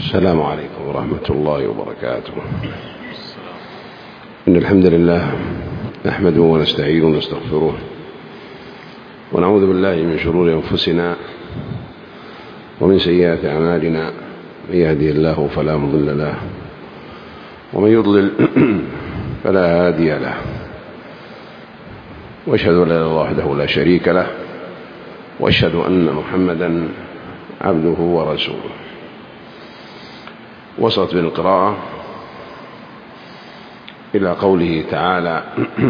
السلام عليكم ورحمة الله وبركاته. إن الحمد لله نحمده ونستعينه ونستغفره ونعوذ بالله من شرور أنفسنا ومن سيئات أعمالنا. من يهدي الله فلا مضل له ومن يضلل فلا هادي له، وأشهد أن لا إله إلا الله وحده لا شريك له، وأشهد أن محمدا عبده ورسوله. وصلت بالقراءة إلى قوله تعالى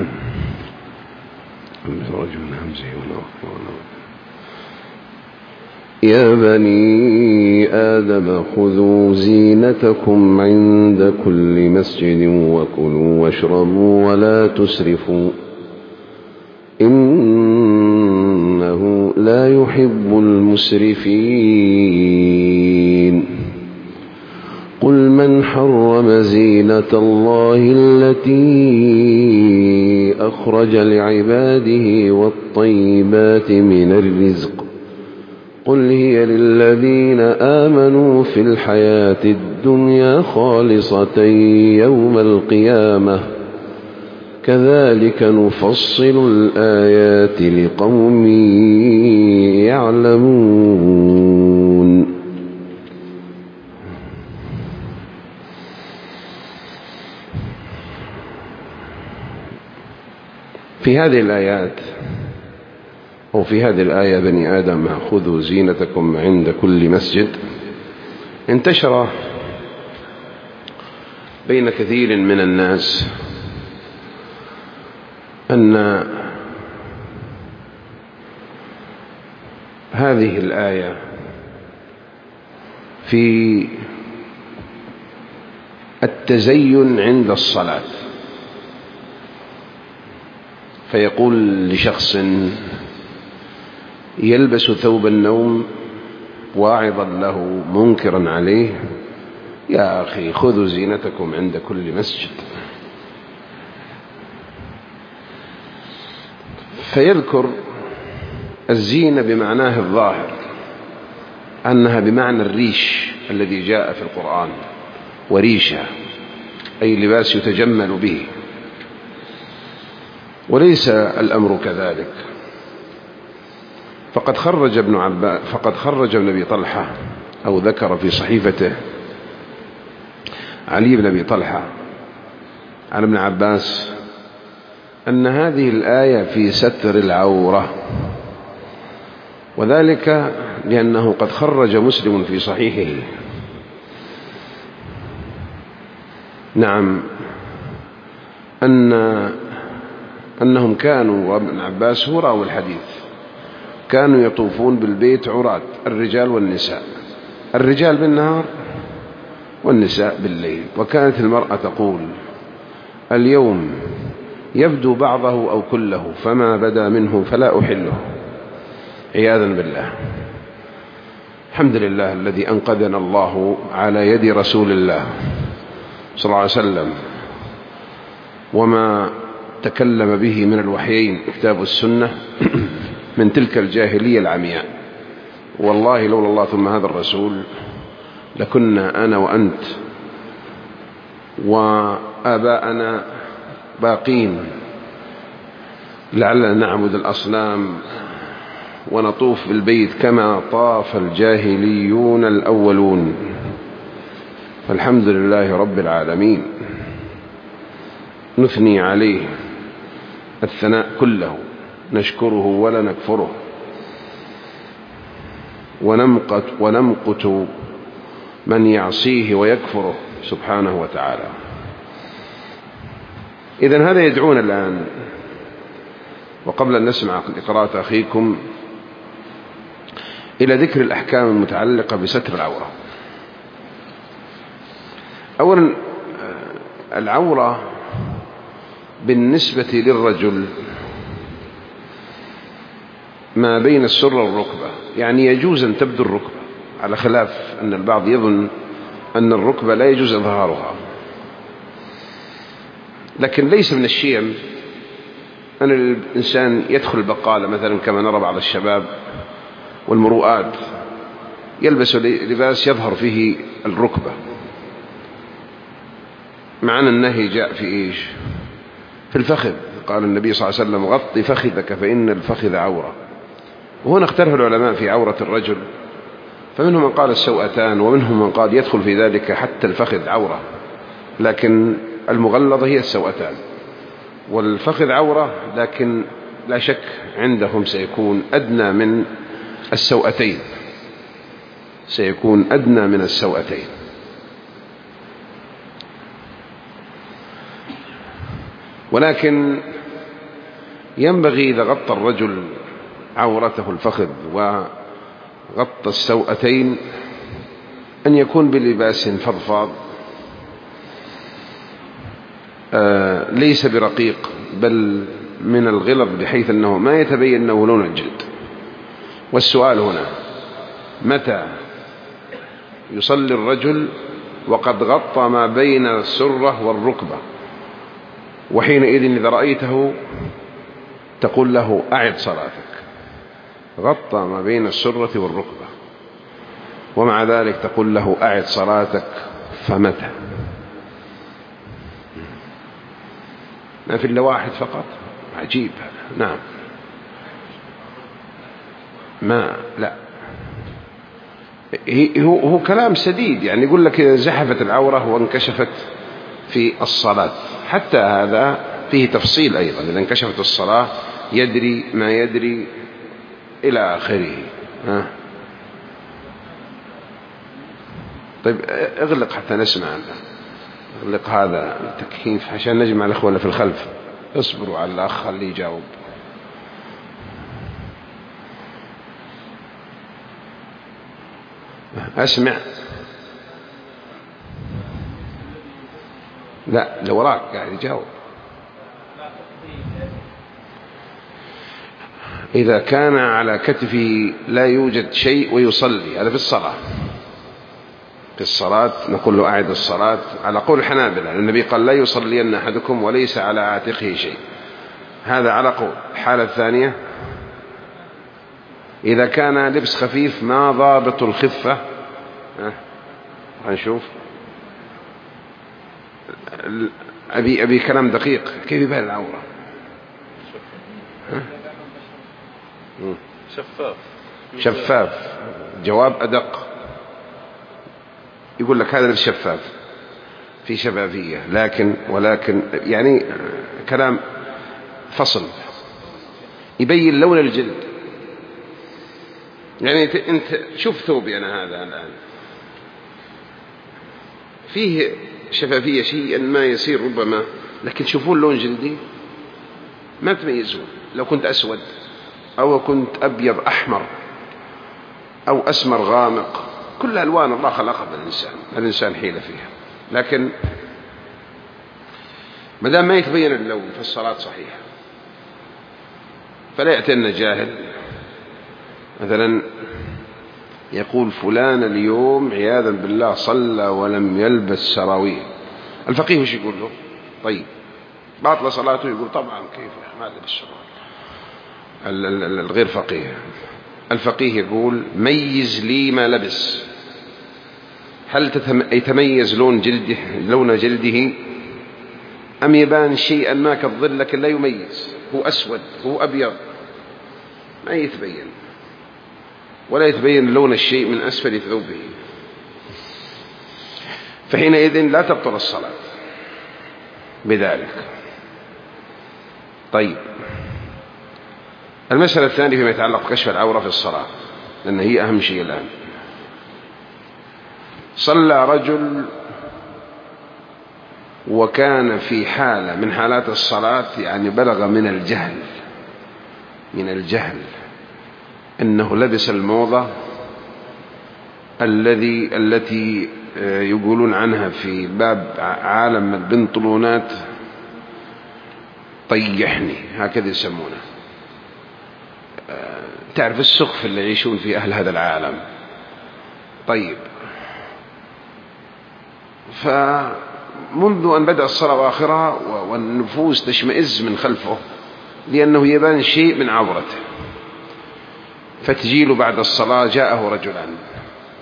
يا بني آدم خذوا زينتكم عند كل مسجد وكلوا واشربوا ولا تسرفوا إنه لا يحب المسرفين. قل من حرم زينة الله التي أخرج لعباده والطيبات من الرزق قل هي للذين آمنوا في الحياة الدنيا خالصة يوم القيامة كذلك نفصل الآيات لقوم يعلمون. في هذه الآيات أو في هذه الآية بني آدم خذوا زينتكم عند كل مسجد انتشر بين كثير من الناس أن هذه الآية في التزين عند الصلاة، فيقول لشخص يلبس ثوب النوم واعظا له منكرا عليه يا أخي خذوا زينتكم عند كل مسجد، فيذكر الزينة بمعناه الظاهر أنها بمعنى الريش الذي جاء في القرآن، وريشة أي لباس يتجمل به، وليس الأمر كذلك. فقد خرج ابن أبي طلحة أو ذكر في صحيفته علي بن أبي طلحة عن ابن عباس أن هذه الآية في ستر العورة، وذلك لأنه قد خرج مسلم في صحيحه أنهم كانوا، وابن عباس هو راوي الحديث، كانوا يطوفون بالبيت عراة الرجال والنساء، الرجال بالنهار والنساء بالليل، وكانت المرأة تقول اليوم يبدو بعضه أو كله فما بدا منه فلا أحله عياذا بالله. الحمد لله الذي أنقذنا الله على يد رسول الله صلى الله عليه وسلم وما تكلم به من الوحيين كتاب السنة من تلك الجاهلية العمياء. والله لولا الله ثم هذا الرسول لكنا أنا وأنت وآباءنا باقين، لعلنا نعبد الأصنام ونطوف بالبيت كما طاف الجاهليون الأولون. فالحمد لله رب العالمين، نثني عليه الثناء كله، نشكره ولا نكفره، ونمقت من يعصيه ويكفره سبحانه وتعالى. إذن هذا يدعون الآن، وقبل أن نسمع قراءة أخيكم، إلى ذكر الأحكام المتعلقة بستر العورة. أولا العورة بالنسبة للرجل ما بين السرة والركبة، يعني يجوز أن تبدو الركبة، على خلاف أن البعض يظن أن الركبة لا يجوز إظهارها، لكن ليس من الشيم أن الإنسان يدخل البقالة مثلا كما نرى بعض الشباب والمروءات يلبس لباس يظهر فيه الركبة، مع أن النهي جاء في إيش؟ في الفخذ. قال النبي صلى الله عليه وسلم غط فخذك فإن الفخذ عورة. وهنا اختلف العلماء في عورة الرجل، فمنهم من قال السوأتان، ومنهم من قال يدخل في ذلك حتى الفخذ عورة، لكن المغلظة هي السوأتان. والفخذ عورة، لكن لا شك عندهم سيكون أدنى من السوأتين، سيكون أدنى من السوأتين. ولكن ينبغي إذا غطى الرجل عورته الفخذ وغطى السوأتين أن يكون بلباس فضفاض ليس برقيق، بل من الغلظ بحيث أنه ما يتبين أنه لون الجلد. والسؤال هنا: متى يصلي الرجل وقد غطى ما بين السرة والركبة؟ وحينئذ إذا رأيته تقول له أعد صلاتك، غطى ما بين السرة والركبة، ومع ذلك تقول له أعد صلاتك، فمتى؟ ما في إلا واحد فقط؟ عجيب. نعم. ما لا هو كلام سديد، يعني يقول لك إذا زحفت العورة وانكشفت في الصلاة، حتى هذا فيه تفصيل أيضا، إذا انكشفت الصلاة يدري ما يدري إلى آخره. طيب اغلق حتى نسمع، اغلق هذا التكييف عشان نجمع الأخوة اللي في الخلف. اصبروا على الأخ اللي يجاوب. أسمع. لا، لو وراك قاعد يجاوب. إذا كان على كتفه لا يوجد شيء ويصلي، هذا في الصلاة. في الصلاة نقول له أعد الصلاة على قول الحنابلة، النبي قال لا يصلين أحدكم وليس على عاتقه شيء، هذا على قول. الحالة الثانية: إذا كان لبس خفيف ما ضابط الخفة، هنشوف. أبي كلام دقيق. كيف يبان العورة؟ شفاف. جواب أدق، يقول لك هذا لبس شفاف، في شفافية، ولكن يعني كلام فصل يبين لون الجلد. يعني أنت شوف ثوبي أنا هذا الآن فيه شفافية شيئا ما يصير ربما، لكن شوفون لون جلدي ما تميزون. لو كنت أسود أو كنت أبيض أحمر أو أسمر غامق، كل ألوان الله خلقها الإنسان حيلة فيها، لكن مدام ما يتبين اللون فالصلاة صحيحة. فلا يأتينا جاهل مثلا يقول فلان اليوم عياذا بالله صلى ولم يلبس سراويل، الفقيه وش يقول له؟ طيب باطل صلاته؟ يقول طبعا كيف ما لبس سراويل. الغير فقيه، الفقيه يقول ميز لي ما لبس، هل يتميز لون جلده أم يبان شيئا ما كالظل لكن لا يميز، هو أسود هو أبيض ما يتبين، ولا يتبين لون الشيء من أسفل ثوبه، فحينئذ لا تبطل الصلاة بذلك. طيب المسألة الثانية فيما يتعلق بكشف العورة في الصلاة، لأن هي أهم شيء الآن. صلى رجل وكان في حالة من حالات الصلاة، يعني بلغ من الجهل أنه لبس الموضة التي يقولون عنها في باب عالم البنطلونات طيحني، هكذا يسمونه. تعرف السقف اللي يعيشون فيه أهل هذا العالم. طيب فمنذ أن بدأ الصلاة وآخرها والنفوس تشمئز من خلفه لأنه يبان شيء من عورته، فتجيل بعد الصلاة جاءه رجلان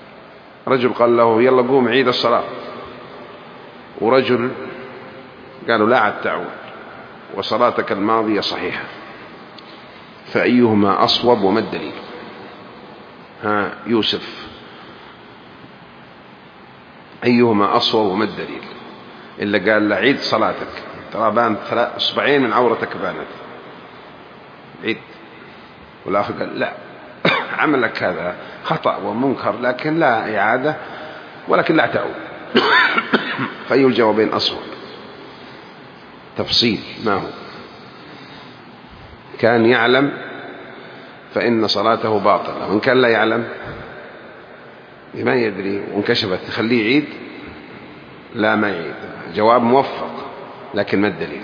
رجل قال له يلا قوم عيد الصلاة، ورجل قالوا لا عاد تعود وصلاتك الماضية صحيحة، فأيهما أصوب وما الدليل؟ ها يوسف، أيهما أصوب وما الدليل؟ إلا قال له عيد صلاتك، ترى بان أصبعين من عورتك بانت، عيد. والآخر قال لا عملك هذا خطأ ومنكر لكن لا إعادة ولكن لا تعود. فأي الجوابين أصوب؟ تفصيل ما هو؟ كان يعلم فإن صلاته باطلة، وإن كان لا يعلم ما يدري وانكشفت تخليه يعيد، لا ما يعيد. جواب موفق لكن ما الدليل؟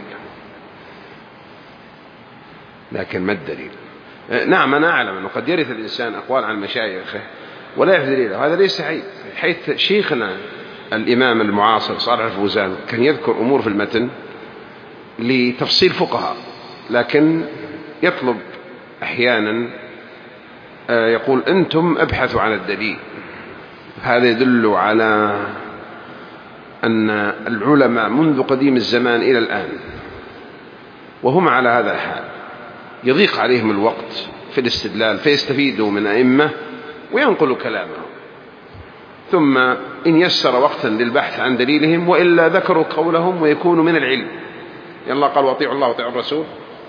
لكن ما الدليل؟ نعم أنا أعلم أنه قد يرث الإنسان أقوال عن مشايخه ولا يعرف دليله، هذا ليس عيب. حيث شيخنا الإمام المعاصر صالح الفوزان كان يذكر أمور في المتن لتفصيل فقهاء، لكن يطلب أحيانا يقول أنتم ابحثوا عن الدليل. هذا يدل على أن العلماء منذ قديم الزمان إلى الآن وهم على هذا الحال، يضيق عليهم الوقت في الاستدلال فيستفيدوا من أئمة وينقلوا كلامهم، ثم إن يسر وقتا للبحث عن دليلهم وإلا ذكروا قولهم ويكونوا من العلم. يلا قال واطيعوا الله واطيعوا الرسول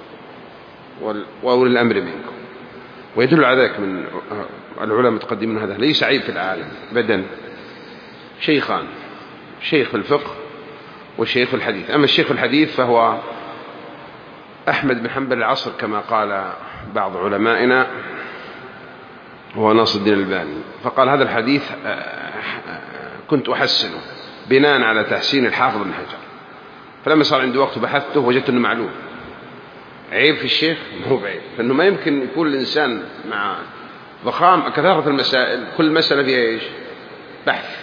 وأولي الأمر منكم. ويدل على ذلك من العلماء المتقدمين هذا ليس عيب في العالم أبدا. شيخان، شيخ في الفقه والشيخ في الحديث. أما الشيخ في الحديث فهو أحمد بن حنبل العصر كما قال بعض علمائنا، هو ناصر الدين الألباني، فقال هذا الحديث كنت أحسنه بناء على تحسين الحافظ بن حجر، فلما صار عندي وقت بحثته وجدت أنه معلوم. عيب في الشيخ؟ ما هو بعيب، فإنه ما يمكن يكون الإنسان مع ضخام كثرة المسائل كل مسألة فيها إيش؟ بحث،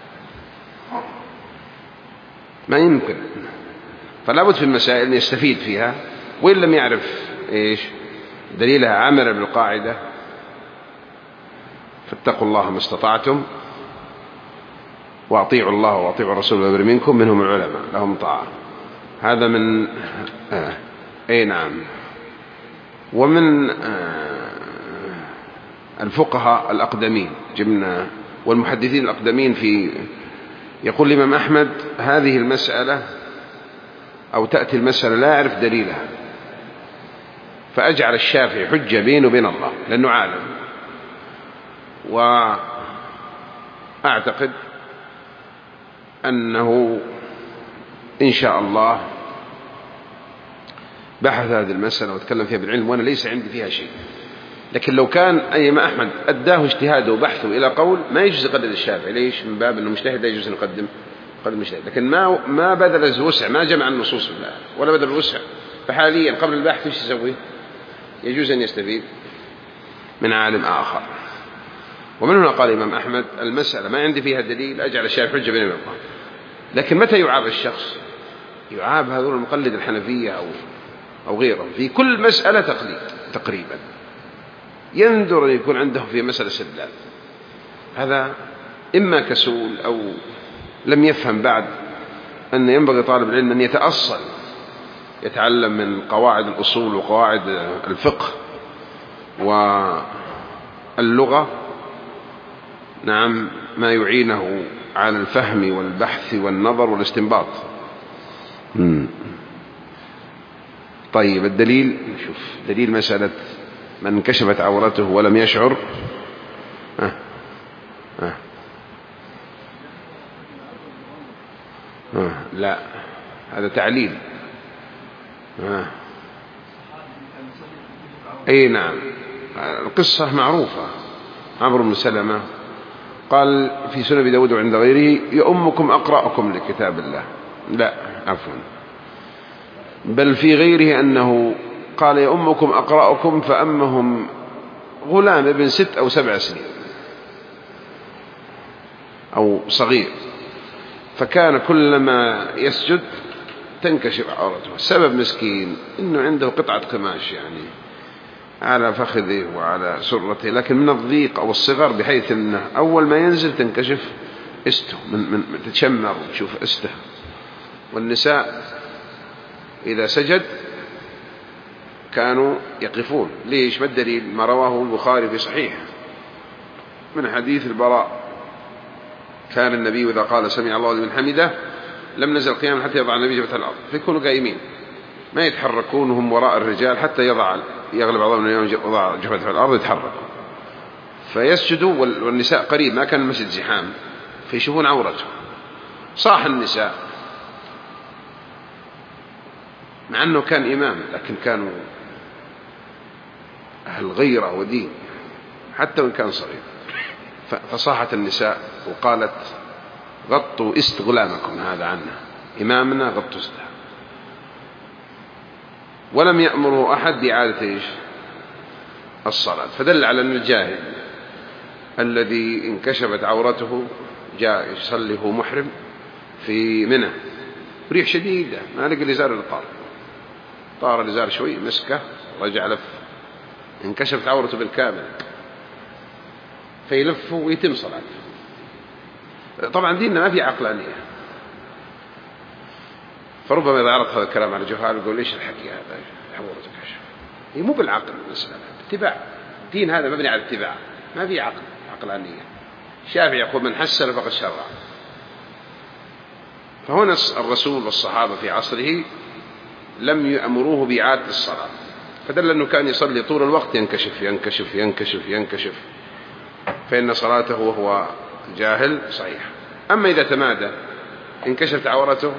ما يمكن. فلا بد في المسائل أن يستفيد فيها، وإن لم يعرف إيش دليلها عمل بالقاعدة فاتقوا الله ما استطعتم وأطيعوا الله وأطيعوا الرسول والأمر منكم، منهم العلماء لهم طاعة. هذا من أي نعم. ومن الفقهاء الأقدمين جبنا والمحدثين الأقدمين في يقول الإمام أحمد هذه المسألة أو تأتي المسألة لا أعرف دليلها فأجعل الشافعي حجة بينه وبين الله لأنه عالم. وأعتقد أنه إن شاء الله بحث هذه المسألة وتكلم فيها بالعلم، وأنا ليس عندي فيها شيء. لكن لو كان أيما أحمد أداه اجتهاده وبحثه إلى قول ما يجوز يقلد الشافعي، ليش؟ من باب أنه مجتهد لا يجوز نقدم مجتهد، لكن ما بذل الوسع، ما جمع النصوص بالله ولا بذل الوسع. فحاليا قبل البحث ايش يسوي؟ يجوز أن يستفيد من عالم آخر. ومن هنا قال الإمام أحمد المسألة ما عندي فيها دليل أجعل الشافعي حجة بين الله. لكن متى يعاب الشخص؟ يعاب هذول المقلد الحنفية أو غيرهم في كل مسألة تقليد تقريبا، يندر أن يكون عنده في مسألة استدلال. هذا إما كسول أو لم يفهم بعد أن ينبغي طالب العلم أن يتأصل، يتعلم من قواعد الأصول وقواعد الفقه واللغة نعم ما يعينه على الفهم والبحث والنظر والاستنباط. طيب الدليل، نشوف دليل مسألة من انكشفت عورته ولم يشعر. لا هذا تعليل. أي نعم القصة معروفة. عمرو بن سلمة قال في سنن أبي داود وعند غيره يؤمكم أقرأكم لكتاب الله، لا عفوا، بل في غيره أنه قال يؤمكم أقرأكم فأمهم غلام ابن 6 أو 7 سنين أو صغير، فكان كلما يسجد تنكشف عورته. السبب مسكين إنه عنده قطعة قماش يعني على فخذه وعلى سرته، لكن من الضيق أو الصغر بحيث أنه أول ما ينزل تنكشف استه من تتشمر وتشوف استه. والنساء إذا سجد كانوا يقفون. ليش؟ ما الدليل؟ ما رواه البخاري في صحيح من حديث البراء: كان النبي إذا قال سمع الله لمن حمده لم نزل قياما حتى يضع النبي جبهة الأرض، فيكونوا قائمين ما يتحركون وهم وراء الرجال حتى يغلب بعضهم اليوم يضع جبهة الأرض يتحركوا، فيسجدوا والنساء قريب، ما كان المسجد زحام، فيشوفون عورته. صاح النساء مع أنه كان إمام، لكن كانوا أهل غيرة ودين حتى وإن كان صغير. فصاحت النساء وقالت: غطوا است غلامكم هذا عنا، إمامنا غطوا استه. ولم يأمره أحد بإعادة الصلاة، فدل على أن الجاهل الذي انكشفت عورته جاء يصلي هو محرم في منى، ريح شديدة، ما لقى الإزار طار الإزار شوي، مسكه رجع لف، انكشفت عورته بالكامل، فيلف ويتم صلاته. طبعا ديننا ما في عقلانية، فربما إذا عرض هذا الكلام على جهال يقول: ليش الحكي هذا؟ عورتك كشف. هي مو بالعقل المسألة، اتباع الدين، هذا مبني على اتباع، ما في عقلانية. الشافعي يقول: من حسن فقد شرع. فهنا الرسول والصحابة في عصره لم يأمروه بإعادة الصلاة، فدل أنه كان يصلي طول الوقت ينكشف ينكشف ينكشف ينكشف، فإن صلاته وهو جاهل صحيح. أما إذا تمادى انكشفت عورته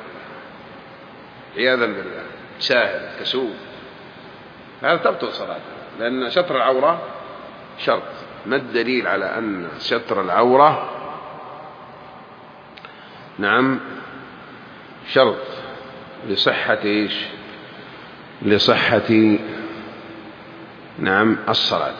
عياذا بالله، ساهل كسول، هذا تبطل صلاته، لأن ستر العورة شرط. ما الدليل على أن ستر العورة نعم شرط لصحة إيش؟ لصحة نعم الصلاة.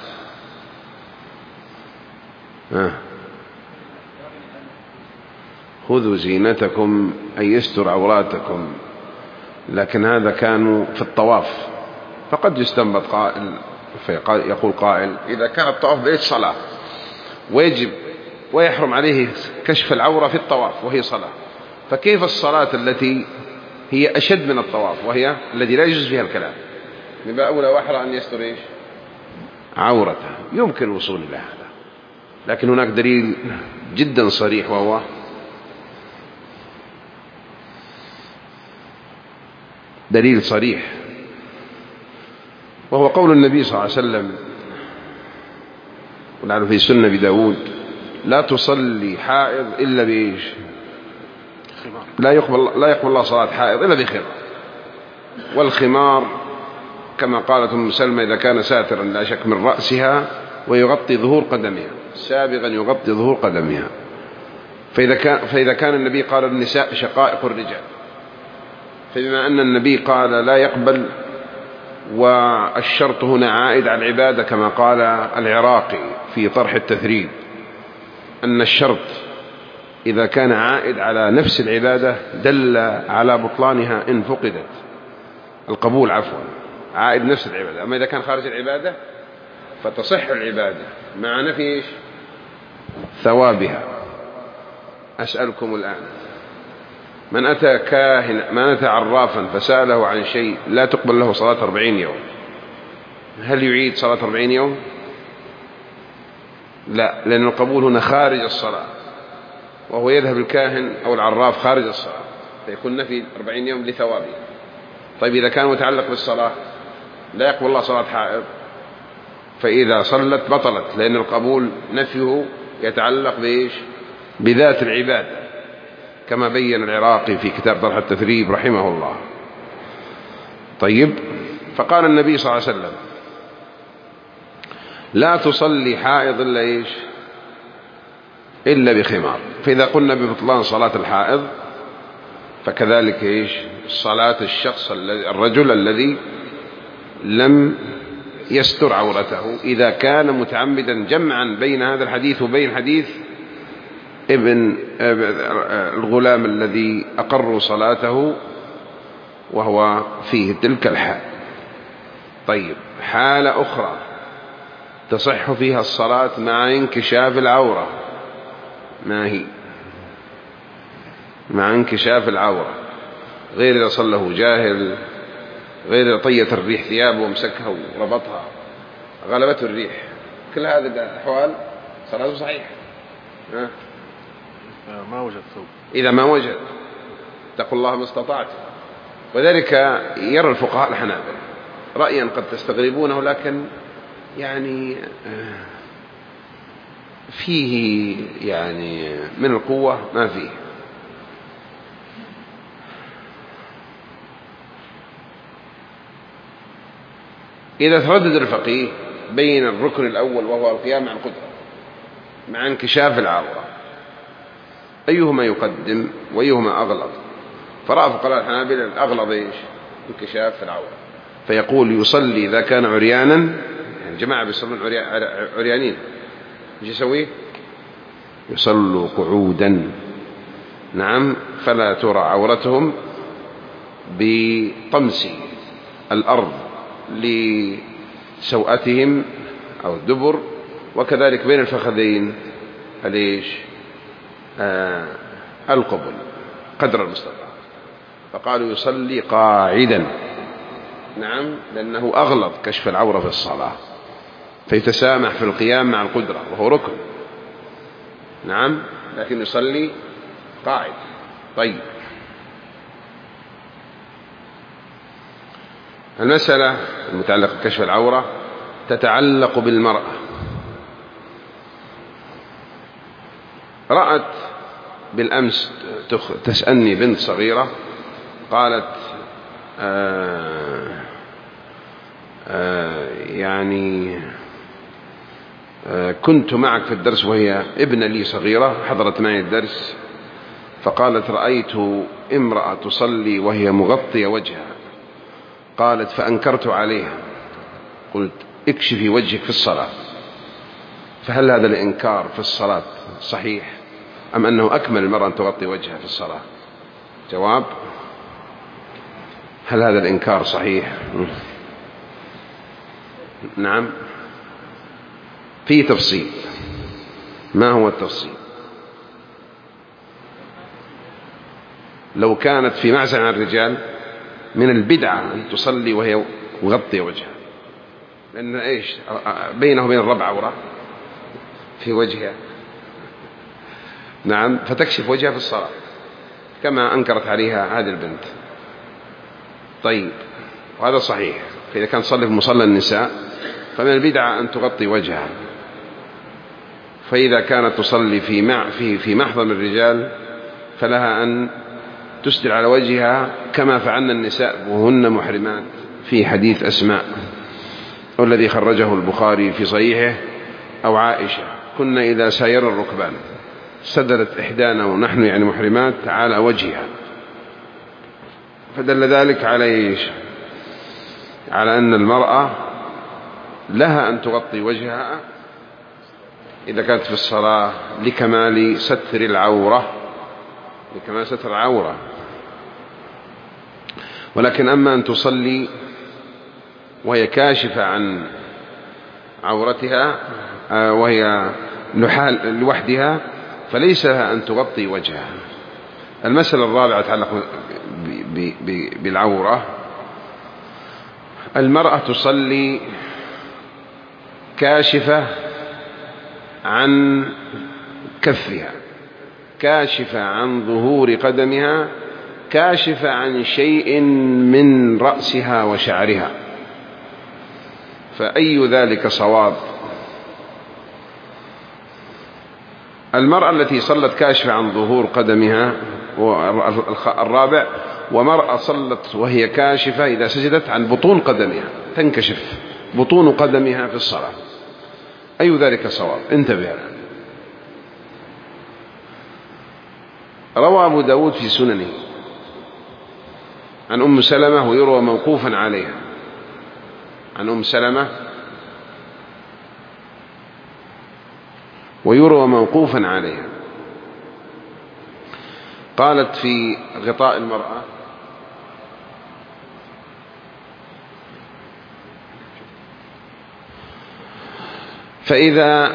خذوا زينتكم أي يستر عوراتكم، لكن هذا كانوا في الطواف. فقد يستنبط قائل يقول قائل: إذا كان الطواف بإيش صلاة ويجب ويحرم عليه كشف العورة في الطواف وهي صلاة، فكيف الصلاة التي هي أشد من الطواف وهي الذي لا يجوز فيها الكلام؟ يبقى أولى وأحرى أن يستر إيش؟ عورته. يمكن الوصول إلى هذا، لكن هناك دليل جدا صريح، وهو دليل صريح، وهو قول النبي صلى الله عليه وسلم ولعله في سنة بداود: لا تصلي حائض إلا بإيش؟ لا يقبل الله صلاة حائض إلا بخمار. والخمار كما قالت أم سلمة: إذا كان ساترا لا شك من رأسها ويغطي ظهور قدمها، سابغا يغطي ظهور قدمها. فإذا كان النبي قال: النساء شقائق الرجال، فبما أن النبي قال لا يقبل، والشرط هنا عائد على العبادة كما قال العراقي في طرح التثريب، أن الشرط إذا كان عائد على نفس العبادة دل على بطلانها إن فقدت، القبول عفوا عائد نفس العبادة. أما إذا كان خارج العبادة فتصح العبادة مع نفي ثوابها. أسألكم الآن: من أتى عرافا فسأله عن شيء لا تقبل له صلاة 40 يوم، هل يعيد صلاة 40 يوم؟ لا، لأن القبول هنا خارج الصلاة، وهو يذهب الكاهن أو العراف خارج الصلاة، فيكون نفي 40 يوم لثوابه. طيب إذا كان متعلق بالصلاة لا يقبل الله صلاة حائض، فإذا صلت بطلت، لأن القبول نفيه يتعلق بإيش؟ بذات العبادة، كما بين العراقي في كتاب طرح التثريب رحمه الله. طيب، فقال النبي صلى الله عليه وسلم: لا تصلي حائض إلا إيش؟ إلا بخمار. فإذا قلنا ببطلان صلاة الحائض فكذلك إيش؟ صلاة الشخص الرجل الذي لم يستر عورته، إذا كان متعمدا جمعا بين هذا الحديث وبين حديث ابن الغلام الذي أقروا صلاته وهو فيه تلك الحال. طيب، حالة أخرى تصح فيها الصلاة مع انكشاف العورة، ما هي؟ مع انكشاف العورة، غير إذا صله جاهل، غير إذا طيت الريح ثيابه ومسكها وربطها، غلبته الريح، كل هذه الأحوال صلاته صحيح. ما وجد ثوب، إذا ما وجد، اتقوا الله ما استطعت. وذلك يرى الفقهاء الحنابلة رأيا قد تستغربونه، لكن يعني فيه يعني من القوة ما فيه. إذا تردد الفقيه بين الركن الأول وهو القيام مع القدرة مع انكشاف العورة أيهما يقدم وأيهما أغلظ، فرأى فقهاء الحنابلة الأغلظ إيش؟ انكشاف العورة، فيقول يصلي إذا كان عريانا، يعني جماعة بيصلون عريانين، ايش يسوي؟ يصلوا قعودا، نعم، فلا ترى عورتهم بطمس الأرض لسوءتهم أو الدبر، وكذلك بين الفخذين ليش؟ القبل قدر المستطاع، فقالوا يصلي قاعدا، نعم، لأنه أغلظ كشف العورة في الصلاة، فيتسامح في القيام مع القدرة وهو ركن، نعم، لكن يصلي قاعد. طيب، المسألة المتعلقة بكشف العورة تتعلق بالمرأة. رأت بالأمس تسألني بنت صغيرة قالت يعني كنت معك في الدرس، وهي ابنة لي صغيرة حضرت معي الدرس، فقالت رأيت امرأة تصلي وهي مغطية وجهها، قالت فأنكرت عليها، قلت اكشفي وجهك في الصلاة، فهل هذا الإنكار في الصلاة صحيح أم أنه أكمل المرأة أن تغطي وجهها في الصلاة؟ جواب: هل هذا الإنكار صحيح؟ نعم، في تفصيل. ما هو التفصيل؟ لو كانت في معزل عن الرجال من البدعة أن تصلي وهي مغطية وجهها، لأن إيش بينه وبين الرب عورة في وجهها، نعم، فتكشف وجهها في الصلاة كما أنكرت عليها هذه البنت. طيب، وهذا صحيح، فإذا كان تصلي في مصلى النساء فمن البدعة أن تغطي وجهها، فإذا كانت تصلي في محضر الرجال فلها أن تسدل على وجهها كما فعلن النساء وهن محرمات في حديث أسماء والذي خرجه البخاري في صحيحه، أو عائشة: كنا إذا ساير الركبان سدلت إحدانا ونحن يعني محرمات على وجهها، فدل ذلك على إيش؟ على أن المرأة لها أن تغطي وجهها إذا كانت في الصلاة لكمال ستر العورة، لكمال ستر العورة. ولكن أما أن تصلي وهي كاشفة عن عورتها وهي لوحدها فليس لها أن تغطي وجهها. المسألة الرابعة تتعلق بالعورة: المرأة تصلي كاشفة عن كفها، كاشفة عن ظهور قدمها، كاشفة عن شيء من رأسها وشعرها، فأي ذلك صواب؟ المرأة التي صلت كاشفة عن ظهور قدمها، الرابع: ومرأة صلت وهي كاشفة إذا سجدت عن بطون قدمها، تنكشف بطون قدمها في الصلاة، أي ذلك صواب؟ انتبه الآن. روى أبو داود في سننه عن أم سلمة ويروى موقوفا عليها، عن أم سلمة ويروى موقوفا عليها، قالت في غطاء المرأة: فإذا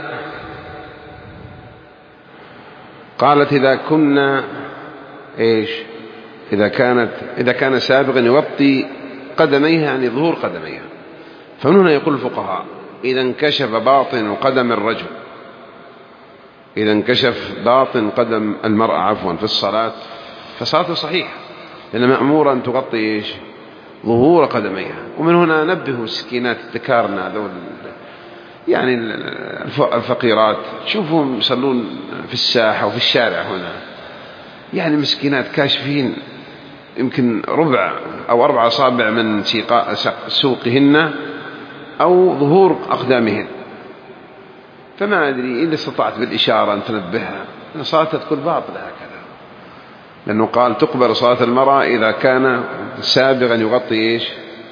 قالت إذا كنا إيش إذا كان سابقا يغطي قدميها يعني ظهور قدميها. فمن هنا يقول الفقهاء إذا انكشف باطن قدم الرجل، إذا انكشف باطن قدم المرأة عفوا في الصلاة فصلاته صحيحة، لأن مأمورة أن تغطي إيش ظهور قدميها. ومن هنا نبهوا مسكينات ذكارنا ذول يعني الفقيرات، تشوفهم يصلون في الساحة وفي الشارع هنا، يعني مسكينات كاشفين يمكن ربع أو 4 أصابع من سوقهن أو ظهور أقدامهن. فما أدري إذا استطعت بالإشارة أن تنبهها أن صلاتها تكون باطلة هكذا، لأنه قال تقبل صلاة المرأة إذا كان سابقا يغطي إيش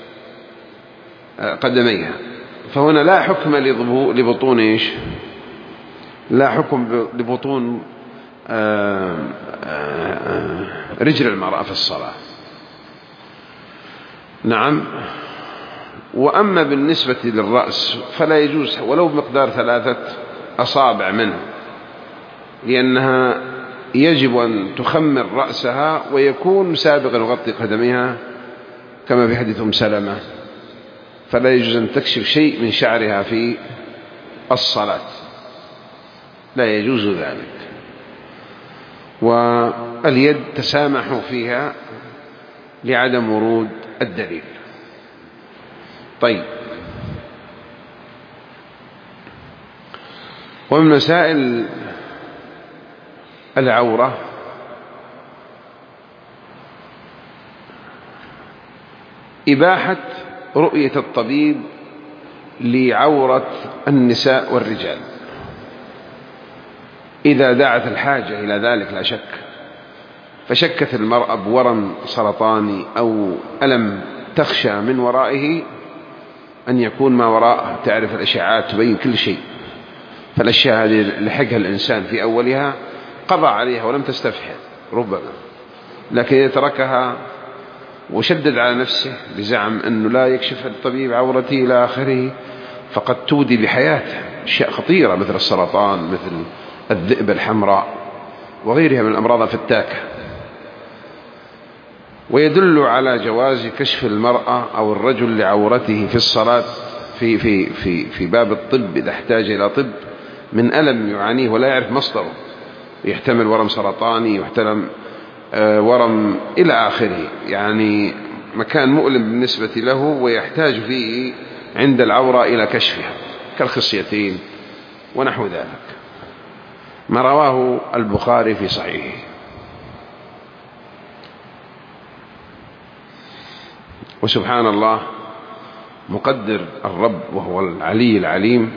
قدميها. فهنا لا حكم لبطون إيش لا حكم لبطون رجل المرأة في الصلاة. نعم. وأما بالنسبة للرأس فلا يجوز ولو بمقدار 3 أصابع منه، لأنها يجب أن تخمر رأسها ويكون سابقا يغطي قدميها كما في حديث أم سلمة، فلا يجوز أن تكشف شيء من شعرها في الصلاة، لا يجوز ذلك. واليد تسامح فيها لعدم ورود الدليل. طيب، ومن مسائل العورة إباحة رؤية الطبيب لعورة النساء والرجال إذا دعت الحاجة إلى ذلك لا شك. فشكت المرأة بورم سرطاني أو ألم تخشى من ورائه أن يكون ما وراءه، تعرف الأشعاعات تبين كل شيء، فالأشياء هذه لحقها الإنسان في أولها قضى عليها ولم تستفحل ربما، لكن إذا تركها وشدد على نفسه بزعم أنه لا يكشف الطبيب عورتي إلى آخره فقد تودي بحياته أشياء خطيرة مثل السرطان، مثل الذئبة الحمراء وغيرها من الأمراض الفتاكة. ويدل على جواز كشف المرأة أو الرجل لعورته في الصلاة في باب الطب إذا احتاج إلى طب من ألم يعانيه ولا يعرف مصدره، يحتمل ورم سرطاني، يحتمل ورم إلى آخره، يعني مكان مؤلم بالنسبة له ويحتاج فيه عند العورة إلى كشفها كالخصيتين ونحو ذلك، ما رواه البخاري في صحيحه. وسبحان الله مقدر الرب وهو العلي العليم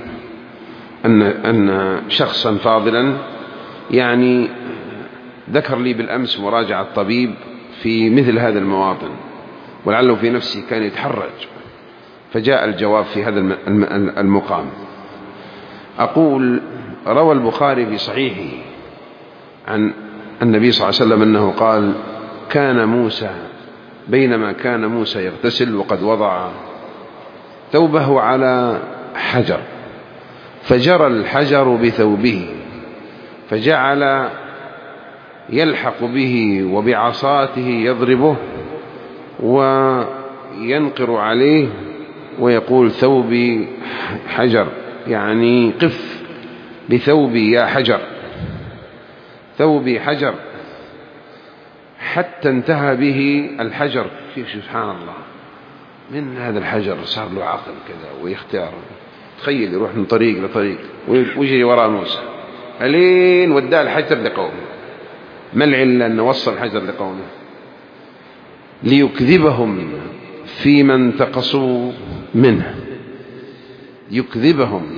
أن شخصا فاضلا يعني ذكر لي بالأمس مراجعة الطبيب في مثل هذا المواطن، ولعله في نفسه كان يتحرج، فجاء الجواب في هذا المقام. أقول روى البخاري في صحيحه عن النبي صلى الله عليه وسلم أنه قال كان موسى بينما كان موسى يغتسل وقد وضع ثوبه على حجر فجرى الحجر بثوبه فجعل يلحق به وبعصاته يضربه وينقر عليه ويقول ثوبي حجر، يعني قف بثوبي يا حجر، ثوبي حجر، حتى انتهى به الحجر. سبحان الله، من هذا الحجر صار له عقل كذا ويختار، تخيل يروح من طريق لطريق ويجري وراء موسى ألين وداه الحجر لقومه. ما العلة أن وصل الحجر لقومه؟ ليكذبهم في من انتقصوا منه، يكذبهم،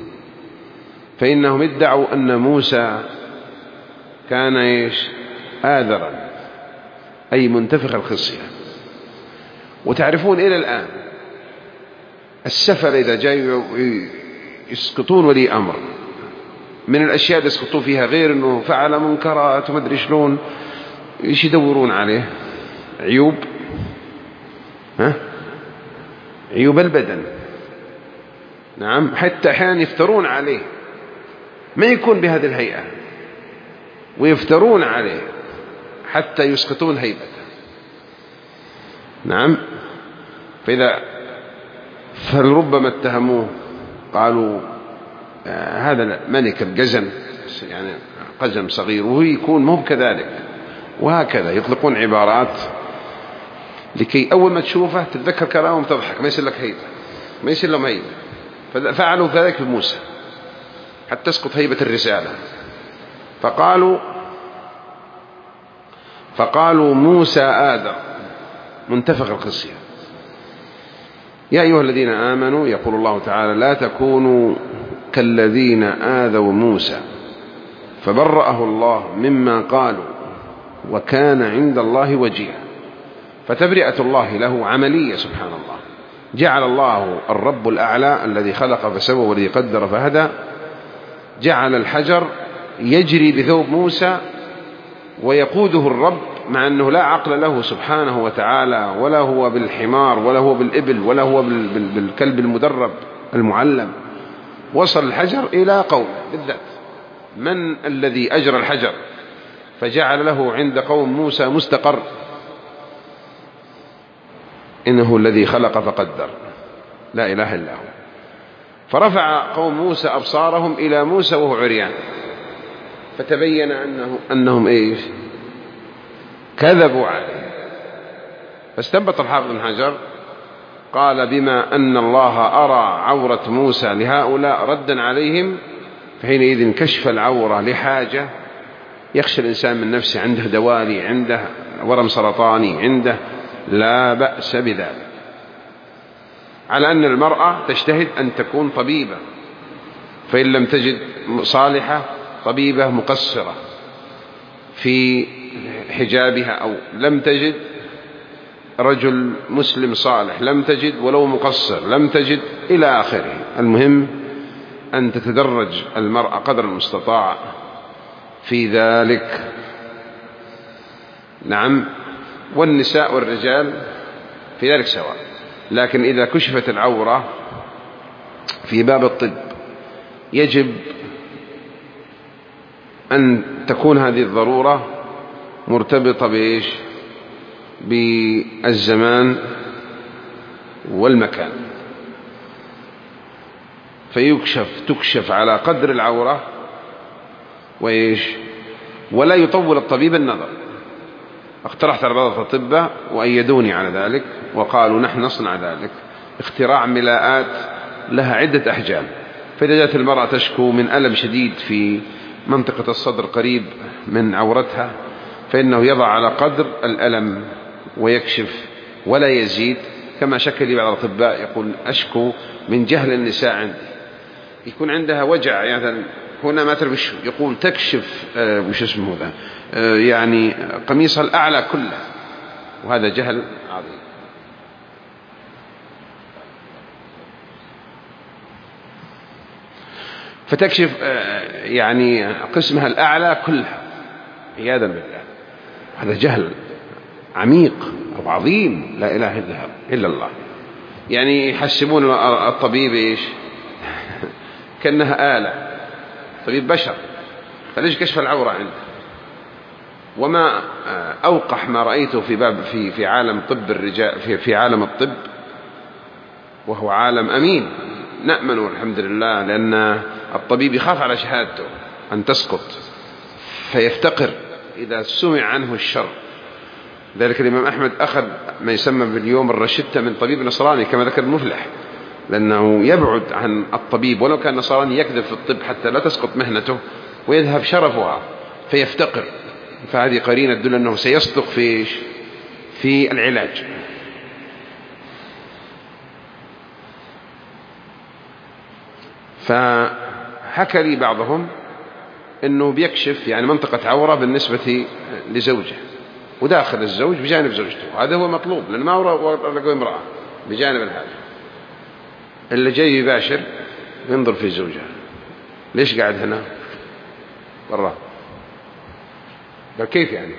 فإنهم ادعوا أن موسى كان آذرا أي منتفخ الخصية. وتعرفون إلى الآن السفر إذا جاءوا يسقطون ولي أمر من الأشياء اللي يسقطوا فيها غير أنه فعل منكرات وما أدري شلون، إيش يدورون عليه؟ عيوب عيوب البدن، نعم، حتى أحيانا يفترون عليه ما يكون بهذه الهيئة، ويفترون عليه حتى يسقطون هيبته. نعم، فلربما اتهموه، قالوا هذا ملك الجزم، يعني قزم صغير، وهو يكون مو كذلك، وهكذا يطلقون عبارات لكي أول ما تشوفه تتذكر كلامهم تضحك، ما يصير لك هيبة، ما يصير لهم هيبة. ففعلوا ذلك بموسى حتى تسقط هيبة الرسالة. فقالوا موسى آدم منتفخ الخصية. يا أيها الذين آمنوا، يقول الله تعالى: لا تكونوا كالذين آذوا موسى فبرأه الله مما قالوا وكان عند الله وجيها. فتبرئة الله له عملية سبحان الله. جعل الله الرب الأعلى الذي خلق فسوى والذي قدر فهدى، جعل الحجر يجري بثوب موسى ويقوده الرب، مع أنه لا عقل له سبحانه وتعالى، ولا هو بالحمار ولا هو بالإبل ولا هو بالكلب المدرب المعلم. وصل الحجر إلى قومه بالذات. من الذي أجرى الحجر فجعل له عند قوم موسى مستقر؟ إنه الذي خلق فقدر، لا إله إلا هو. فرفع قوم موسى أبصارهم إلى موسى وهو عريان، فتبين أنهم إيش؟ كذبوا عليه. فاستنبط الحافظ بن حجر قال: بما أن الله أرى عورة موسى لهؤلاء ردا عليهم، فحينئذ كشف العورة لحاجة يخشى الإنسان من نفسه، عنده دوالي، عنده ورم سرطاني، عنده، لا بأس بذلك. على أن المرأة تجتهد أن تكون طبيبة، فإن لم تجد صالحة طبيبة مقصرة في حجابها، أو لم تجد رجل مسلم صالح، لم تجد ولو مقصر، لم تجد إلى آخره. المهم أن تتدرج المرأة قدر المستطاع في ذلك. نعم، والنساء والرجال في ذلك سواء. لكن إذا كشفت العورة في باب الطب يجب أن تكون هذه الضرورة مرتبطة بإيش؟ بالزمان والمكان. تكشف على قدر العورة وإيش؟ ولا يطول الطبيب النظر. اقترحت على بعض الأطباء وأيدوني على ذلك، وقالوا نحن نصنع ذلك، اختراع ملاءات لها عدة أحجام. فإذا جاءت المرأة تشكو من ألم شديد في منطقة الصدر قريب من عورتها، فإنه يضع على قدر الألم ويكشف ولا يزيد. كما شكى لي بعض الأطباء يقول: أشكو من جهل النساء عندي، يكون عندها وجع يعني هنا ما ترى وش يقول، تكشف وش اسمه ذا يعني قميصها الأعلى كله، وهذا جهل عظيم. فتكشف يعني قسمها الأعلى كلها عياذا بالله. هذا جهل عميق أو عظيم، لا إله إلا الله. يعني يحسبون الطبيب إيش؟ كأنها آلة، طبيب بشر، فليش كشف العورة عنده؟ وما أوقح ما رأيته في عالم طب الرجال، في عالم الطب، وهو عالم أمين نأمن والحمد لله، لأن الطبيب يخاف على شهادته أن تسقط، فيفتقر إذا سمع عنه الشر. ذلك الإمام أحمد أخذ ما يسمى باليوم الرشدة من طبيب نصراني كما ذكر المفلح، لأنه يبعد عن الطبيب ولو كان نصراني، يكذب في الطب حتى لا تسقط مهنته ويذهب شرفها فيفتقر. فهذه قرينة تدل أنه سيصدق في العلاج. فحكى لي بعضهم أنه بيكشف يعني منطقة عورة بالنسبة لزوجه وداخل الزوج بجانب زوجته، هذا هو مطلوب، لأن ما رقوا امرأة بجانب الحاجة. اللي جاي يباشر ينظر في زوجها، ليش قاعد هنا برا؟ قال كيف يعني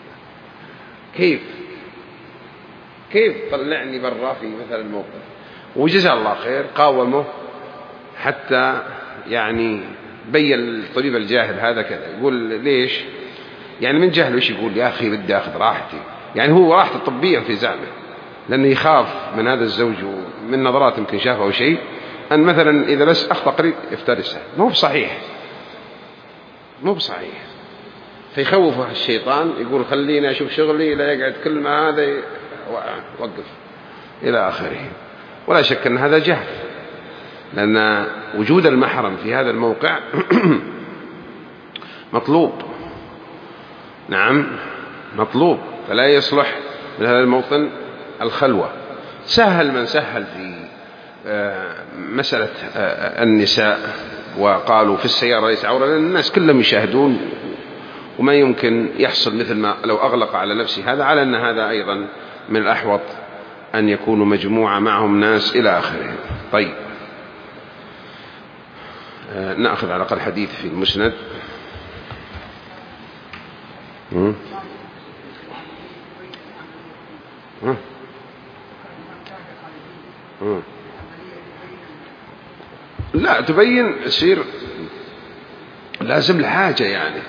كيف طلعني برا في مثل الموقف؟ وجزاه الله خير قاومه حتى يعني بين الطبيب الجاهل هذا كذا. يقول ليش؟ يعني من جهله إيش يقول؟ يا أخي بدي أخذ راحتي، يعني هو راحته طبيا في زعمه، لأنه يخاف من هذا الزوج ومن نظرات يمكن شافه أو شيء، أن مثلا إذا بس أخطأ قريب يفترسه. مو بصحيح، مو بصحيح. فيخوفه الشيطان، يقول خليني أشوف شغلي، لا يقعد كل ما هذا وقف إلى آخره. ولا شك أن هذا جهل، لأن وجود المحرم في هذا الموقع مطلوب. نعم مطلوب، فلا يصلح من هذا الموطن الخلوة. سهل من سهل في مسألة النساء وقالوا في السيارة ليس عورة، لأن الناس كلهم يشاهدون وما يمكن يحصل مثل ما لو أغلق على نفسه هذا، على أن هذا أيضا من الأحوط أن يكونوا مجموعة معهم ناس إلى آخره. طيب نأخذ على الأقل حديث في المسند. لا تبين يصير لازم الحاجة،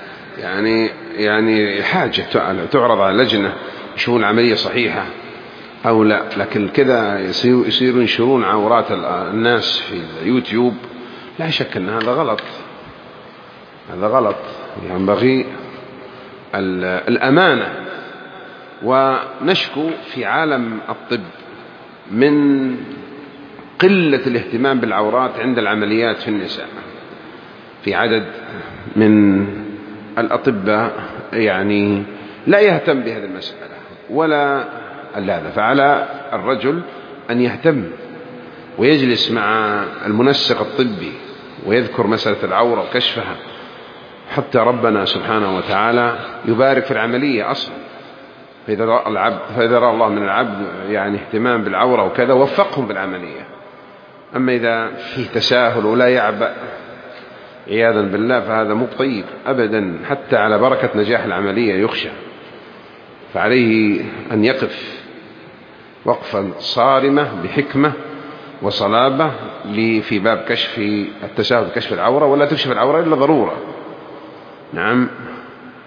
يعني حاجة تعرض على لجنة يشوفون العملية صحيحة أو لا. لكن كذا يصيروا ينشرون عورات الناس في اليوتيوب، لا شك أن هذا غلط، هذا غلط. ينبغي الأمانة. ونشكو في عالم الطب من قلة الاهتمام بالعورات عند العمليات في النساء. في عدد من الأطباء يعني لا يهتم بهذه المسألة ولا هذا. فعلى الرجل أن يهتم ويجلس مع المنسق الطبي ويذكر مسألة العورة وكشفها، حتى ربنا سبحانه وتعالى يبارك في العملية أصلا. فإذا رأى الله من العبد يعني اهتمام بالعورة وكذا وفقهم بالعملية. أما إذا فيه تساهل ولا يعبأ عياذا بالله فهذا مو طيب أبدا، حتى على بركة نجاح العملية يخشى. فعليه أن يقف وقفا صارمة بحكمة وصلابة في باب كشف التساهل بكشف العورة، ولا تكشف العورة إلا ضرورة. نعم.